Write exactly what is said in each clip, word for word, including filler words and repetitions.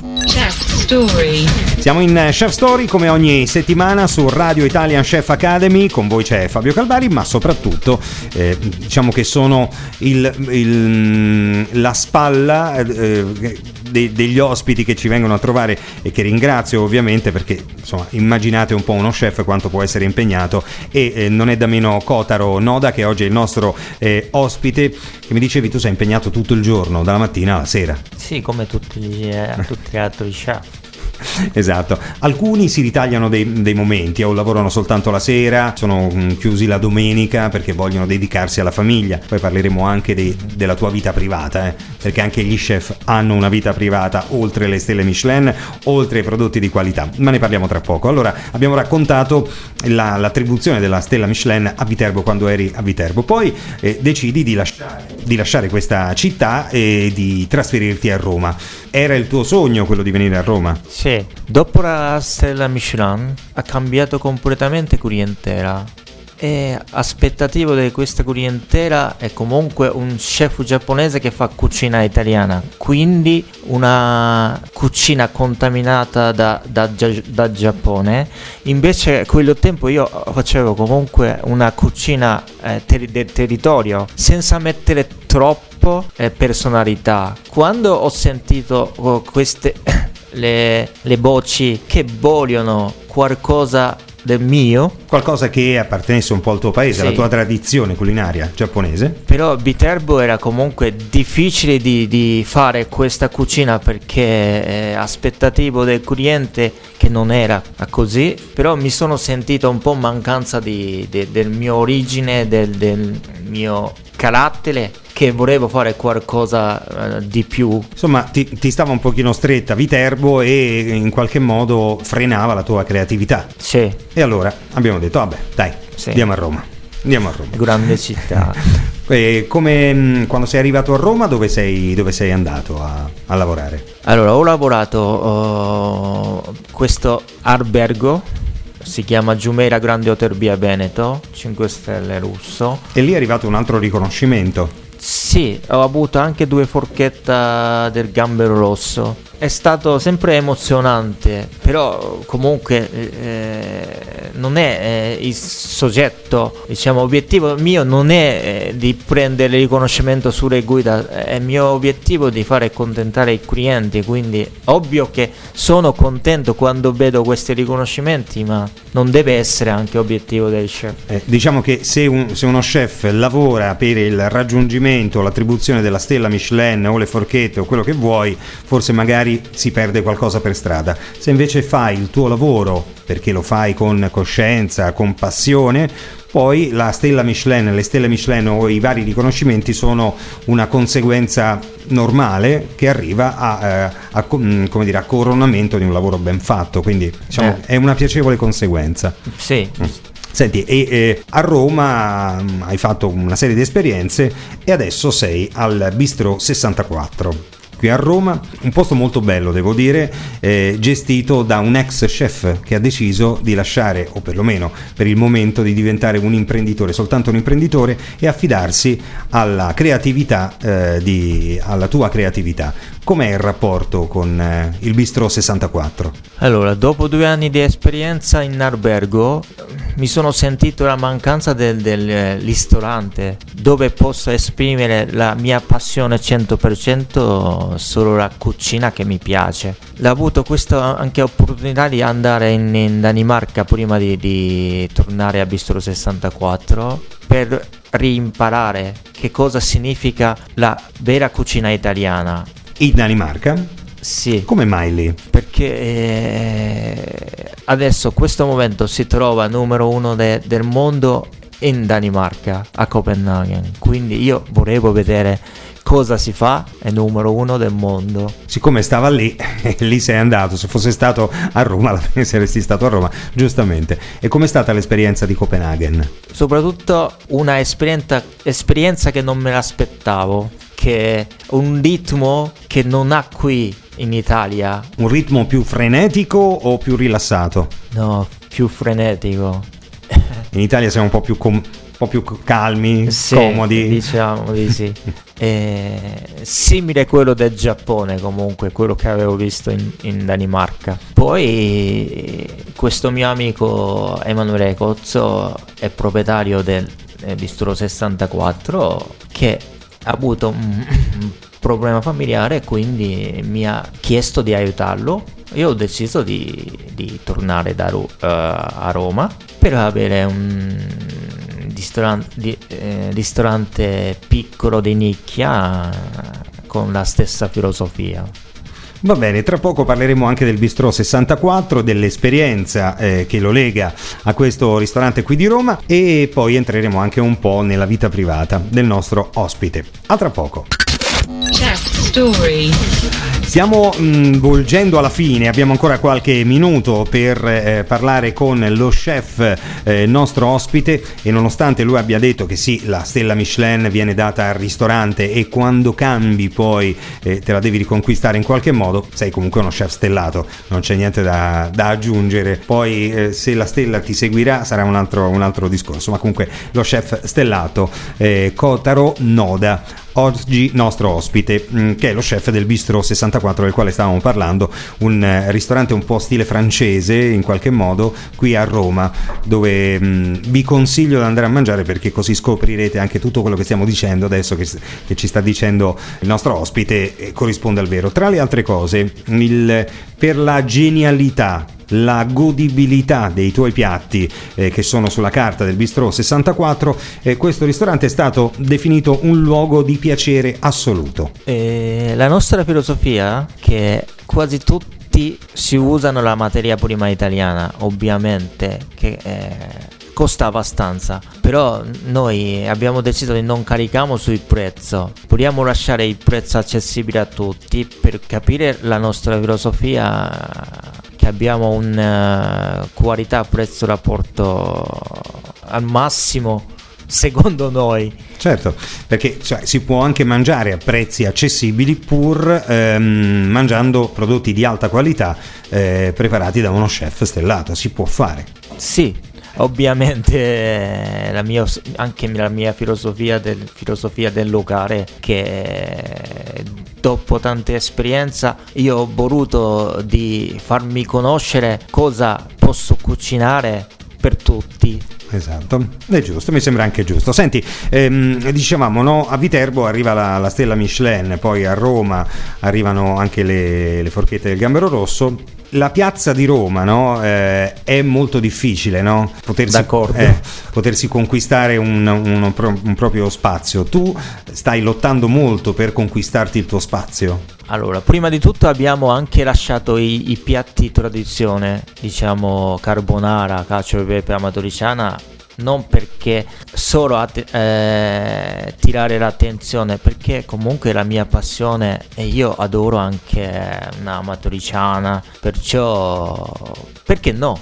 Chef Story. Siamo in Chef Story come ogni settimana su Radio Italian Chef Academy. Con voi c'è Fabio Calvari, ma soprattutto eh, diciamo che sono il, il, la spalla eh, de, degli ospiti che ci vengono a trovare e che ringrazio ovviamente, perché insomma immaginate un po' uno chef quanto può essere impegnato, e eh, non è da meno Kotaro Noda, che oggi è il nostro eh, ospite, che mi dicevi tu sei impegnato tutto il giorno, dalla mattina alla sera. Sì, come tutti gli, eh, tutti gli altri chef. Esatto, alcuni si ritagliano dei, dei momenti o lavorano soltanto la sera, sono mh, chiusi la domenica perché vogliono dedicarsi alla famiglia. Poi parleremo anche dei, della tua vita privata, eh? Perché anche gli chef hanno una vita privata oltre le stelle Michelin, oltre ai prodotti di qualità, ma ne parliamo tra poco. Allora, abbiamo raccontato la, l'attribuzione della stella Michelin a Viterbo quando eri a Viterbo, poi eh, decidi di lasciare, di lasciare questa città e di trasferirti a Roma. Era il tuo sogno quello di venire a Roma? Sì, dopo la stella Michelin ha cambiato completamente clientela, e aspettativo di questa clientela è comunque un chef giapponese che fa cucina italiana, quindi una cucina contaminata da, da, da Giappone. Invece quello tempo io facevo comunque una cucina eh, ter- del territorio senza mettere troppo eh, personalità. Quando ho sentito oh, queste le, le voci che vogliono qualcosa del mio, qualcosa che appartenesse un po' al tuo paese, sì, alla tua tradizione culinaria giapponese. Però Viterbo era comunque difficile di, di fare questa cucina perché eh, aspettativo del cliente che non era così. Però mi sono sentito un po' mancanza di, de, del mio origine, del, del mio carattere, che volevo fare qualcosa uh, di più. Insomma, ti, ti stava un pochino stretta Viterbo e in qualche modo frenava la tua creatività. Sì. E allora abbiamo detto, vabbè, dai, sì, andiamo a Roma. Andiamo a Roma. Grande città. E come quando sei arrivato a Roma, dove sei, dove sei andato a, a lavorare? Allora, ho lavorato uh, questo albergo, si chiama Jumeirah Grande Hotel Via Veneto, cinque stelle russo. E lì è arrivato un altro riconoscimento. Sì, ho avuto anche due forchette del Gambero Rosso. È stato sempre emozionante, però comunque eh, non è eh, il soggetto, diciamo, obiettivo mio non è eh, di prendere riconoscimento sulle guida, è mio obiettivo di fare accontentare i clienti, quindi ovvio che sono contento quando vedo questi riconoscimenti, ma non deve essere anche obiettivo del chef. Eh, diciamo che se, un, se uno chef lavora per il raggiungimento, l'attribuzione della stella Michelin o le forchette o quello che vuoi, forse magari si perde qualcosa per strada. Se invece fai il tuo lavoro perché lo fai con coscienza, con passione, poi la stella Michelin, le stelle Michelin o i vari riconoscimenti sono una conseguenza normale che arriva a, a, a, come dire, a coronamento di un lavoro ben fatto, quindi diciamo eh. è una piacevole conseguenza. Sì. Mm. Senti, e, e a Roma mh, hai fatto una serie di esperienze e adesso sei al Bistro sessantaquattro. Qui a Roma, un posto molto bello devo dire, eh, gestito da un ex chef che ha deciso di lasciare, o perlomeno per il momento di diventare un imprenditore, soltanto un imprenditore, e affidarsi alla creatività, eh, di, alla tua creatività. Com'è il rapporto con eh, il Bistro sessantaquattro? Allora, dopo due anni di esperienza in albergo mi sono sentito la mancanza del, del eh, ristorante dove posso esprimere la mia passione cento per cento, solo la cucina che mi piace. Ho avuto questa anche opportunità di andare in, in Danimarca prima di, di tornare a Bistro sessantaquattro per rimparare che cosa significa la vera cucina italiana. In Danimarca? Sì. Come mai lì? Perché eh, adesso questo momento si trova numero uno de, del mondo in Danimarca, a Copenaghen, quindi io volevo vedere cosa si fa, è numero uno del mondo. Siccome stava lì, lì sei andato. Se fosse stato a Roma, alla fine saresti stato a Roma, giustamente. E com'è stata l'esperienza di Copenaghen? Soprattutto una esperienza, esperienza che non me l'aspettavo, che un ritmo che non ha qui in Italia. Un ritmo più frenetico o più rilassato? No, più frenetico. In Italia siamo un po' più com- un po' più calmi, sì, comodi. Diciamo di sì. è simile a quello del Giappone, comunque quello che avevo visto in, in Danimarca. Poi questo mio amico Emanuele Cozzo è proprietario del eh, Bistro sessantaquattro, che ha avuto un, un problema familiare, quindi mi ha chiesto di aiutarlo. Io ho deciso di, di tornare da Ro- uh, a Roma per avere un ristorante, di, eh, ristorante piccolo di nicchia con la stessa filosofia. Va bene, tra poco parleremo anche del Bistro sessantaquattro, dell'esperienza eh, che lo lega a questo ristorante qui di Roma, e poi entreremo anche un po' nella vita privata del nostro ospite. A tra poco. Chef Story. Stiamo mh, volgendo alla fine, abbiamo ancora qualche minuto per eh, parlare con lo chef eh, nostro ospite, e nonostante lui abbia detto che sì, la stella Michelin viene data al ristorante e quando cambi poi eh, te la devi riconquistare in qualche modo, sei comunque uno chef stellato, non c'è niente da, da aggiungere. Poi eh, se la stella ti seguirà sarà un altro, un altro discorso, ma comunque lo chef stellato eh, Kotaro Noda, oggi nostro ospite, mh, che è lo chef del Bistro sessantaquattro del quale stavamo parlando, un eh, ristorante un po' stile francese in qualche modo qui a Roma, dove mh, vi consiglio di andare a mangiare, perché così scoprirete anche tutto quello che stiamo dicendo adesso, che, che ci sta dicendo il nostro ospite, eh, corrisponde al vero. Tra le altre cose, il, per la genialità, la godibilità dei tuoi piatti eh, che sono sulla carta del Bistro sessantaquattro, eh, questo ristorante è stato definito un luogo di piacere assoluto. E la nostra filosofia, che quasi tutti si usano la materia prima italiana, ovviamente, che eh, costa abbastanza, però noi abbiamo deciso di non carichiamo sul prezzo, vogliamo lasciare il prezzo accessibile a tutti per capire la nostra filosofia, che abbiamo un uh, qualità prezzo rapporto al massimo secondo noi. Certo, perché cioè, si può anche mangiare a prezzi accessibili pur ehm, mangiando prodotti di alta qualità eh, preparati da uno chef stellato, si può fare. Sì, ovviamente la mia, anche la mia filosofia del, filosofia del locale, che dopo tanta esperienza io ho voluto di farmi conoscere cosa posso cucinare per tutti. Esatto, è giusto, mi sembra anche giusto. Senti, ehm, dicevamo, no, a Viterbo arriva la, la stella Michelin, poi a Roma arrivano anche le, le forchette del gambero rosso. La piazza di Roma, no, eh, è molto difficile, no? Potersi, D'accordo. Eh, potersi conquistare un, un, un proprio spazio. Tu stai lottando molto per conquistarti il tuo spazio. Allora, prima di tutto abbiamo anche lasciato i, i piatti tradizione, diciamo carbonara, cacio e pepe, amatriciana, non perché solo a te, eh, tirare l'attenzione, perché comunque è la mia passione e io adoro anche una amatriciana, perciò perché no?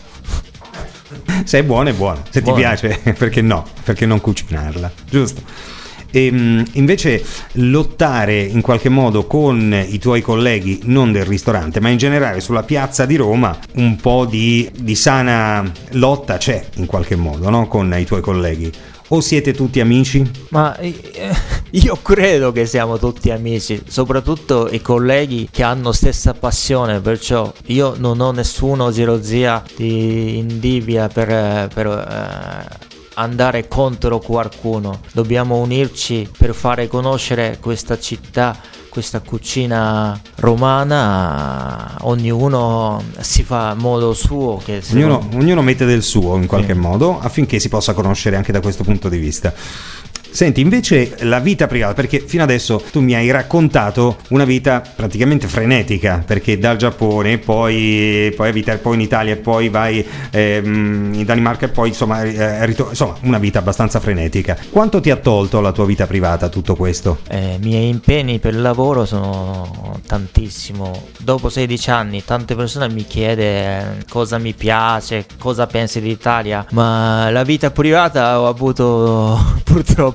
Se è buona è buona, se Buona. ti piace perché no, perché non cucinarla, giusto? E invece lottare in qualche modo con i tuoi colleghi, non del ristorante ma in generale sulla piazza di Roma, un po' di, di sana lotta c'è in qualche modo, no? Con i tuoi colleghi, o siete tutti amici? Ma eh, io credo che siamo tutti amici, soprattutto i colleghi che hanno stessa passione, perciò io non ho nessuno gelozia di invidia per, per eh, andare contro qualcuno. Dobbiamo unirci per fare conoscere questa città, questa cucina romana. Ognuno si fa a modo suo, che Ognuno, secondo... ognuno mette del suo in qualche Sì. modo, affinché si possa conoscere anche da questo punto di vista. Senti, invece la vita privata, perché fino adesso tu mi hai raccontato una vita praticamente frenetica, perché dal Giappone poi poi, vita, poi in Italia e poi vai ehm, in Danimarca e poi insomma, eh, ritor- insomma una vita abbastanza frenetica. Quanto ti ha tolto la tua vita privata tutto questo? Eh, I miei impegni per il lavoro sono tantissimo. Dopo sedici anni tante persone mi chiedono cosa mi piace, cosa pensi dell'Italia, ma la vita privata ho avuto purtroppo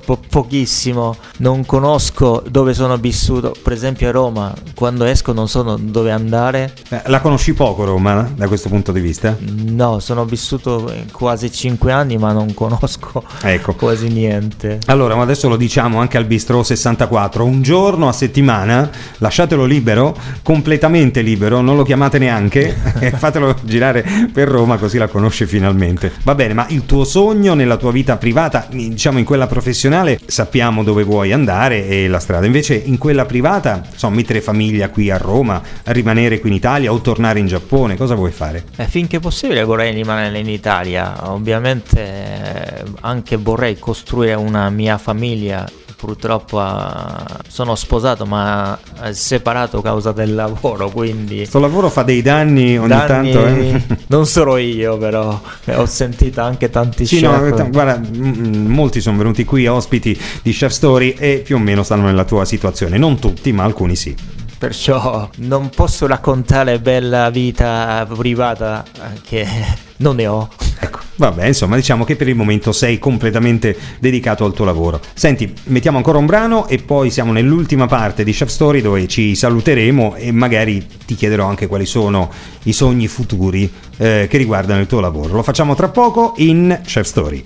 purtroppo pochissimo, non conosco dove sono vissuto, per esempio a Roma, quando esco non so dove andare. Eh, la conosci poco Roma da questo punto di vista? No, sono vissuto quasi cinque anni ma non conosco ecco. quasi niente. Allora, ma adesso lo diciamo anche al Bistrò sessantaquattro, un giorno a settimana lasciatelo libero, completamente libero, non lo chiamate neanche e fatelo girare per Roma così la conosce finalmente. Va bene, ma il tuo sogno nella tua vita privata, diciamo in quella professionale sappiamo dove vuoi andare e la strada, invece in quella privata, insomma, mettere famiglia qui a Roma, rimanere qui in Italia o tornare in Giappone, cosa vuoi fare? Eh, finché possibile vorrei rimanere in Italia, ovviamente eh, anche vorrei costruire una mia famiglia. Purtroppo uh, sono sposato ma uh, separato a causa del lavoro, quindi questo lavoro fa dei danni ogni danni, tanto eh? Non solo io, però ho sentito anche tanti sì, chef. No, guarda, m- molti sono venuti qui ospiti di Chef Story e più o meno stanno nella tua situazione, non tutti ma alcuni sì. Perciò non posso raccontare bella vita privata che non ne ho. Ecco, vabbè, insomma, diciamo che per il momento sei completamente dedicato al tuo lavoro. Senti, mettiamo ancora un brano e poi siamo nell'ultima parte di Chef Story dove ci saluteremo e magari ti chiederò anche quali sono i sogni futuri eh, che riguardano il tuo lavoro. Lo facciamo tra poco in Chef Story.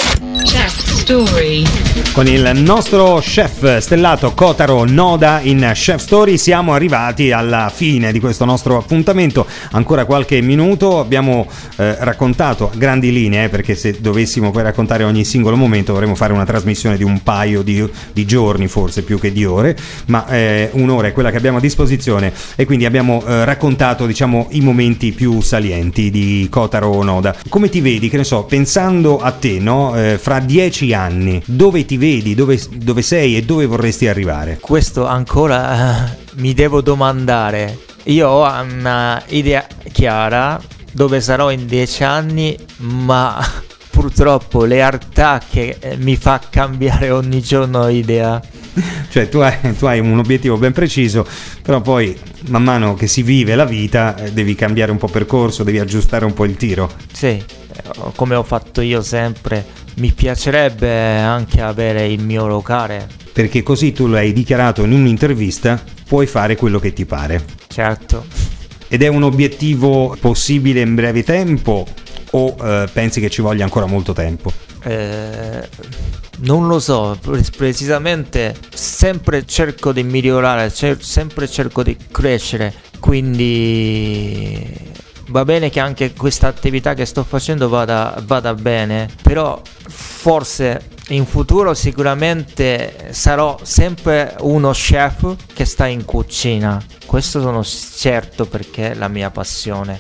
Chef Story. Con il nostro chef stellato Kotaro Noda in Chef Story siamo arrivati alla fine di questo nostro appuntamento. Ancora qualche minuto, abbiamo eh, raccontato a grandi linee, eh, perché se dovessimo poi raccontare ogni singolo momento dovremmo fare una trasmissione di un paio di, di giorni, forse più che di ore, ma eh, un'ora è quella che abbiamo a disposizione e quindi abbiamo eh, raccontato, diciamo, i momenti più salienti di Kotaro Noda. Come ti vedi, che ne so, pensando a te, no? Eh, fra dieci anni, dove ti vedi, dove, dove sei e dove vorresti arrivare? Questo ancora uh, mi devo domandare. Io ho una idea chiara dove sarò in dieci anni, ma purtroppo le realtà che mi fa cambiare ogni giorno idea. Cioè tu hai, tu hai un obiettivo ben preciso, però poi man mano che si vive la vita eh, devi cambiare un po' percorso, devi aggiustare un po' il tiro. Sì, come ho fatto io sempre. Mi piacerebbe anche avere il mio locale. Perché così tu l'hai dichiarato in un'intervista, puoi fare quello che ti pare. Certo. Ed è un obiettivo possibile in breve tempo o eh, pensi che ci voglia ancora molto tempo? Eh, non lo so, precisamente sempre cerco di migliorare, cer- sempre cerco di crescere, quindi va bene che anche questa attività che sto facendo vada, vada bene, però forse in futuro sicuramente sarò sempre uno chef che sta in cucina. Questo sono certo perché è la mia passione.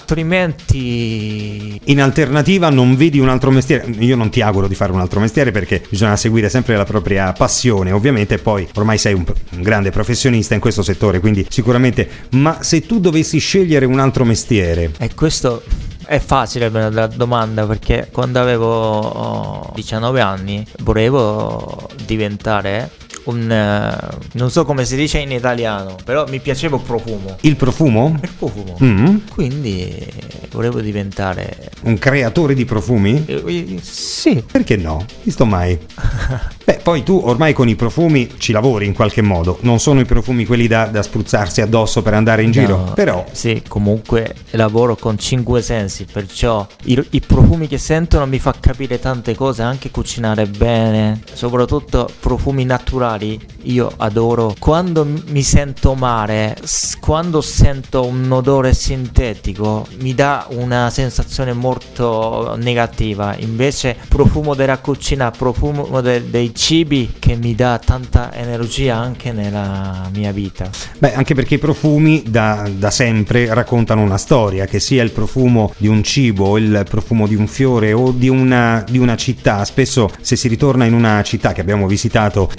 Altrimenti in alternativa non vedi un altro mestiere? Io non ti auguro di fare un altro mestiere perché bisogna seguire sempre la propria passione, ovviamente. Poi ormai sei un, un grande professionista in questo settore, quindi sicuramente. Ma se tu dovessi scegliere un altro mestiere? E questo è facile la domanda, perché quando avevo diciannove anni volevo diventare un uh, non so come si dice in italiano, però mi piaceva il profumo. Il profumo? Il profumo. Mm-hmm. Quindi volevo diventare un creatore di profumi? Eh, sì. Perché no? Visto mai? Beh, poi tu ormai con i profumi ci lavori in qualche modo. Non sono i profumi quelli da, da spruzzarsi addosso per andare in giro, no, però sì, comunque lavoro con cinque sensi, perciò i, i profumi che sentono mi fa capire tante cose, anche cucinare bene, soprattutto profumi naturali. Io adoro quando mi sento male, quando sento un odore sintetico mi dà una sensazione molto negativa. Invece profumo della cucina, profumo de, dei cibi che mi dà tanta energia anche nella mia vita. Beh, anche perché i profumi da, da sempre raccontano una storia, che sia il profumo di un cibo, il profumo di un fiore o di una, di una città. Spesso se si ritorna in una città che abbiamo visitato tanti anni fa,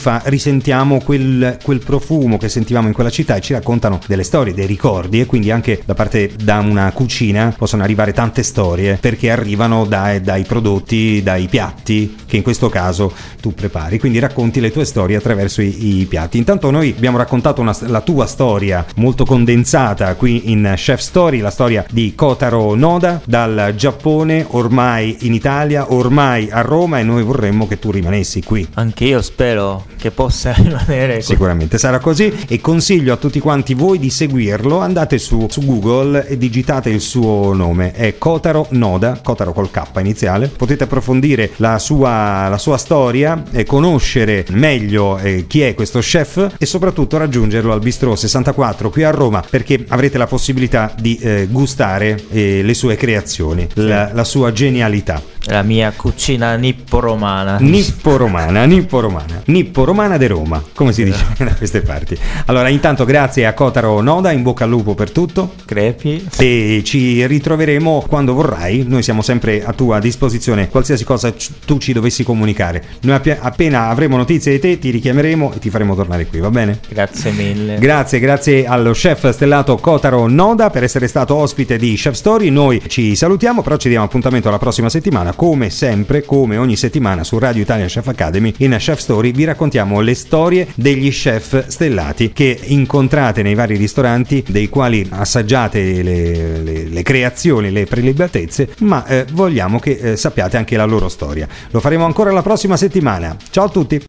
fa risentiamo quel, quel profumo che sentivamo in quella città e ci raccontano delle storie, dei ricordi, e quindi anche da parte da una cucina possono arrivare tante storie perché arrivano dai, dai prodotti, dai piatti che in questo caso tu prepari, quindi racconti le tue storie attraverso i, i piatti. Intanto noi abbiamo raccontato una, la tua storia molto condensata qui in Chef Story, la storia di Kotaro Noda dal Giappone ormai in Italia, ormai a Roma, e noi vorremmo che tu rimanessi qui. Anche io spero che possa rimanere. Sicuramente sarà così, e consiglio a tutti quanti voi di seguirlo. Andate su, su Google e digitate il suo nome, è Kotaro Noda, Kotaro col K iniziale. Potete approfondire la sua, la sua storia e conoscere meglio eh, chi è questo chef, e soprattutto raggiungerlo al Bistrò sessantaquattro qui a Roma, perché avrete la possibilità di eh, gustare eh, le sue creazioni, la, la sua genialità. La mia cucina nippo-romana. Nippo-romana, nippo-romana, nippo-romana de Roma, come si dice da queste parti. Allora, intanto grazie a Kotaro Noda, in bocca al lupo per tutto. Crepi. E ci ritroveremo quando vorrai, noi siamo sempre a tua disposizione, qualsiasi cosa tu ci dovessi comunicare. Noi app- appena avremo notizie di te ti richiameremo e ti faremo tornare qui, va bene? Grazie mille. Grazie, grazie allo chef stellato Kotaro Noda per essere stato ospite di Chef Story. Noi ci salutiamo, però ci diamo appuntamento alla prossima settimana. Come sempre, come ogni settimana su Radio Italia Chef Academy, in Chef Story vi raccontiamo le storie degli chef stellati che incontrate nei vari ristoranti, dei quali assaggiate le, le, le creazioni, le prelibatezze, ma eh, vogliamo che eh, sappiate anche la loro storia. Lo faremo ancora la prossima settimana. Ciao a tutti!